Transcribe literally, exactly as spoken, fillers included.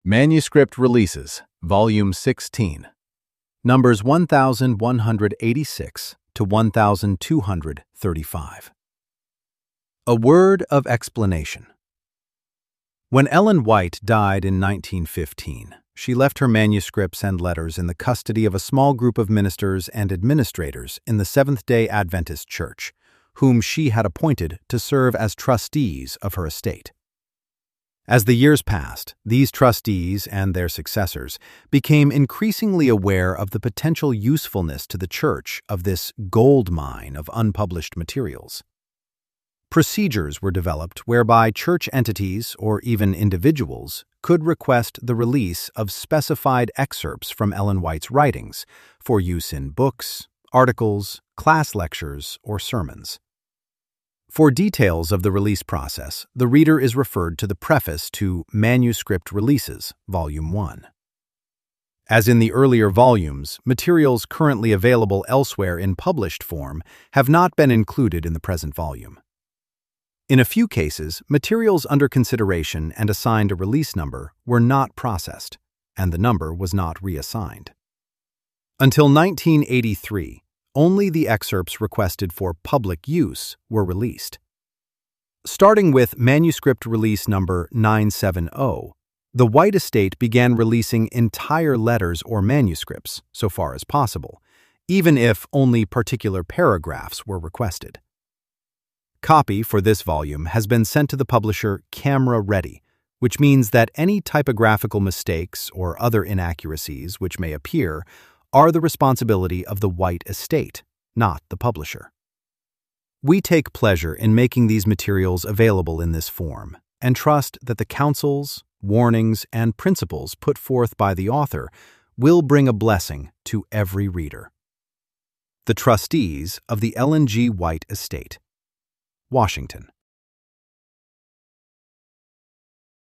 Manuscript Releases, Volume sixteen, numbers one thousand one hundred eighty-six to one thousand two hundred thirty-five. A Word of Explanation. When Ellen White died in nineteen fifteen, she left her manuscripts and letters in the custody of a small group of ministers and administrators in the Seventh-day Adventist Church, whom she had appointed to serve as trustees of her estate. As the years passed, these trustees and their successors became increasingly aware of the potential usefulness to the church of this gold mine of unpublished materials. Procedures were developed whereby church entities, or even individuals, could request the release of specified excerpts from Ellen White's writings for use in books, articles, class lectures, or sermons. For details of the release process, the reader is referred to the preface to Manuscript Releases, Volume one. As in the earlier volumes, materials currently available elsewhere in published form have not been included in the present volume. In a few cases, materials under consideration and assigned a release number were not processed, and the number was not reassigned. Until nineteen eighty-three, only the excerpts requested for public use were released. Starting with Manuscript Release Number nine seventy, the White Estate began releasing entire letters or manuscripts, so far as possible, even if only particular paragraphs were requested. Copy for this volume has been sent to the publisher Camera Ready, which means that any typographical mistakes or other inaccuracies which may appear are the responsibility of the White Estate, not the publisher. We take pleasure in making these materials available in this form and trust that the counsels, warnings, and principles put forth by the author will bring a blessing to every reader. The Trustees of the Ellen G. White Estate, Washington.